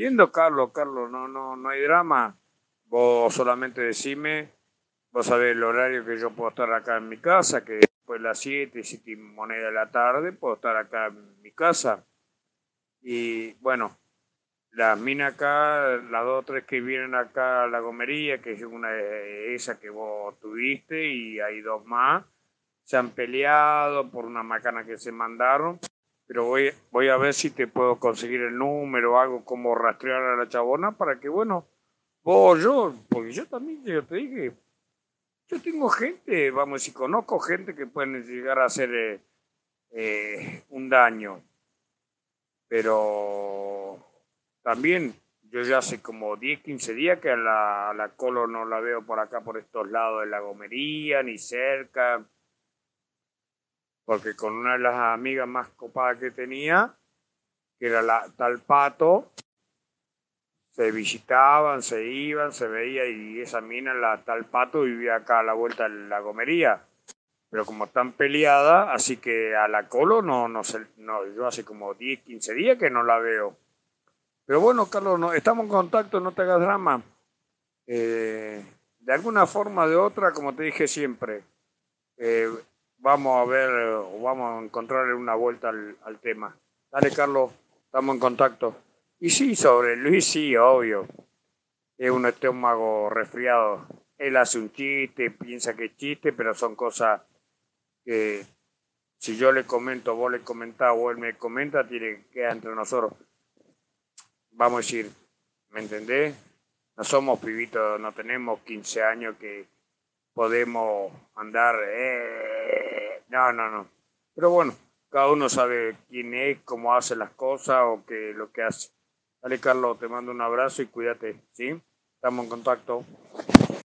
Entiendo, Carlos, no hay drama. Vos solamente decime, vos sabés el horario que yo puedo estar acá en mi casa, que después de las 7 y moneda de la tarde, puedo estar acá en mi casa. Y bueno, las minas acá, las dos o tres que vienen acá a la gomería, que es una de esas que vos tuviste, y hay dos más, se han peleado por una macana que se mandaron, pero voy a ver si te puedo conseguir el número o algo como rastrear a la chabona para que, bueno, vos, yo, porque yo también, yo te dije, yo tengo gente, vamos, si conozco gente que pueden llegar a hacer un daño, pero también yo ya hace como 10 15 días que a la Colo no la veo por acá, por estos lados de la gomería, ni cerca, porque con una de las amigas más copadas que tenía, que era la tal Pato, se visitaban, se iban, se veía y esa mina, la tal Pato, vivía acá a la vuelta de la gomería. Pero como están peleadas, así que a la Colo no sé, no, yo hace como 10 15 días que no la veo. Pero bueno, Carlos, no, estamos en contacto, no te hagas drama. De alguna forma o de otra, como te dije siempre, eh, vamos a ver o vamos a encontrarle una vuelta al tema. Dale, Carlos, estamos en contacto. Y sí, sobre Luis, sí, obvio. Es un estómago resfriado. Él hace un chiste, piensa que es chiste, pero son cosas que si yo le comento, vos le comentás o él me comenta, tiene que quedar entre nosotros. Vamos a decir, ¿me entendés? No somos pibitos, no tenemos 15 años que podemos andar. No. Pero bueno, cada uno sabe quién es, cómo hace las cosas o qué lo que hace. Dale, Carlos, te mando un abrazo y cuídate, ¿sí? Estamos en contacto.